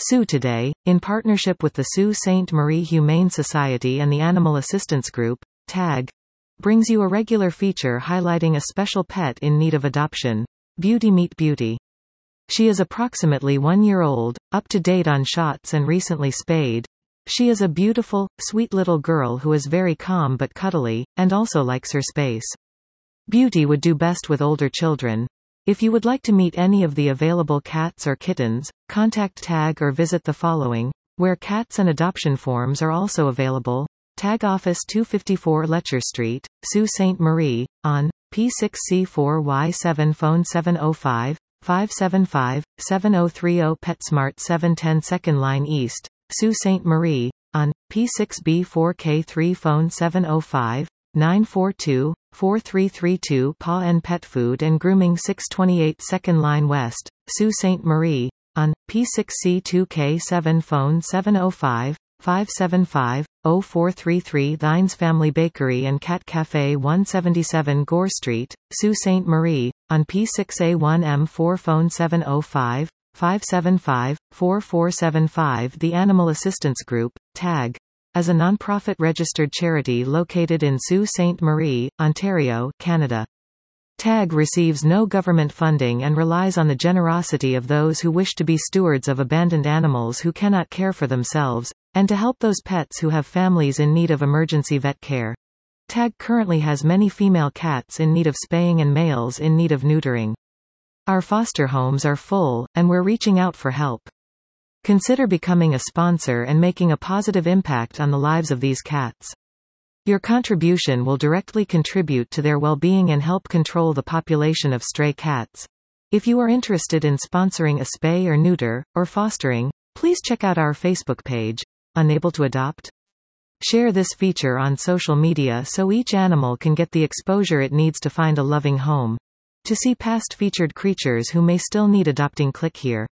Sue Today, in partnership with the Sault Ste. Marie Humane Society and the Animal Assistance Group, TAG, brings you a regular feature highlighting a special pet in need of adoption, Beauty Meet Beauty. She is approximately 1 year old, up to date on shots and recently spayed. She is a beautiful, sweet little girl who is very calm but cuddly, and also likes her space. Beauty would do best with older children. If you would like to meet any of the available cats or kittens, contact TAG or visit the following, where cats and adoption forms are also available. TAG Office 254 Letcher Street, Sault Ste. Marie, on P6C4Y7 phone 705-575-7030 PetSmart 710 Second Line East, Sault Ste. Marie, on P6B4K3 phone 705-942-4332 Paw and Pet Food and Grooming 628 Second Line West, Sault Ste. Marie, on P6C2K7 phone 705-575-0433 Thines Family Bakery and Cat Café 177 Gore Street, Sault Ste. Marie, on P6A1M4 phone 705-575-4475 The Animal Assistance Group, TAG, as a non-profit registered charity located in Sault Ste. Marie, Ontario, Canada. TAG receives no government funding and relies on the generosity of those who wish to be stewards of abandoned animals who cannot care for themselves, and to help those pets who have families in need of emergency vet care. TAG currently has many female cats in need of spaying and males in need of neutering. Our foster homes are full, and we're reaching out for help. Consider becoming a sponsor and making a positive impact on the lives of these cats. Your contribution will directly contribute to their well-being and help control the population of stray cats. If you are interested in sponsoring a spay or neuter, or fostering, please check out our Facebook page, Unable to Adopt. Share this feature on social media so each animal can get the exposure it needs to find a loving home. To see past featured creatures who may still need adopting, click here.